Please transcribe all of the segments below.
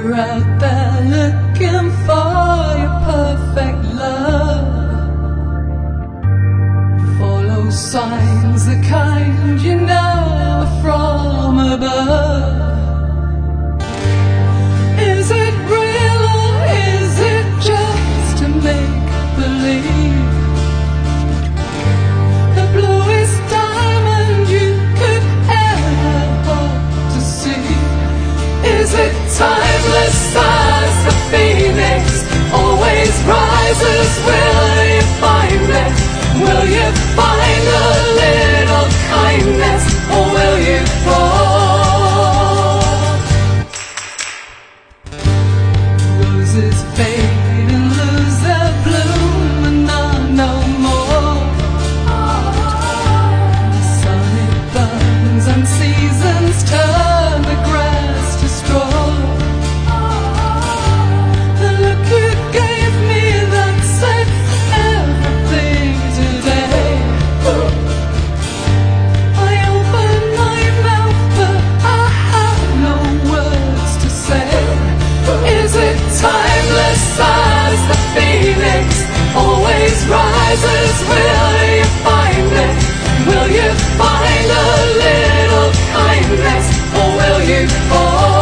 you're out there looking for your perfect love, follow signs, the kind you know are from above. Is it real or is it just to make believe? The bluest diamond you could ever hope to see. Is it timeless as the phoenix always rises? Will you find it? Will you find a little kindness, or will you fall? Roses fade and lose their bloom and are no more. The sun it burns and seasons turn the grass to straw. The look you gave me that said everything today. I opened my mouth but I have no words to say. Is it timeless as the phoenix always rises? Will you find it? Will you find a little kindness, or will you fall?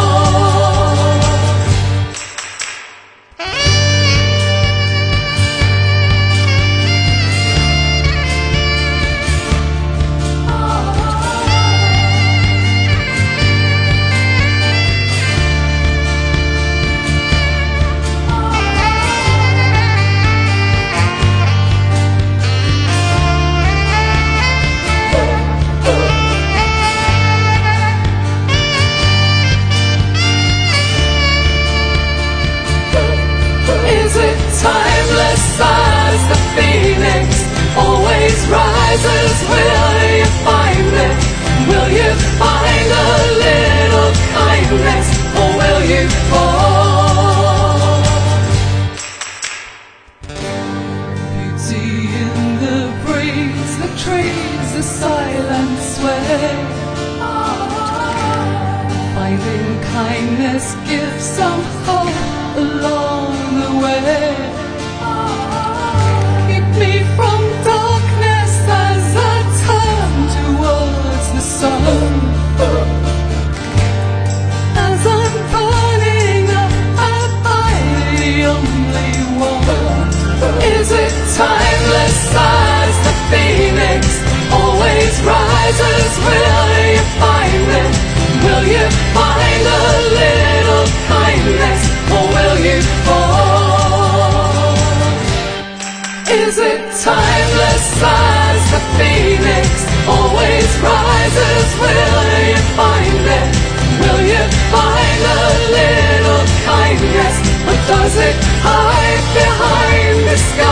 Is it timeless as the phoenix always rises? Will you find it? Will you find a little kindness, or will you fall? Beauty in the breeze, the trees, the silent sway. Finding kindness gives some hope along the way. Keep me from darkness as I turn towards the sun. As I'm burning up, am I the only one? Is it timeless as the phoenix always rises? Will you find it? Will you find a little kindness, or will you fall? Is it timeless as the phoenix always rises? Will you find it? Will you find a little kindness, or does it hide behind the sky?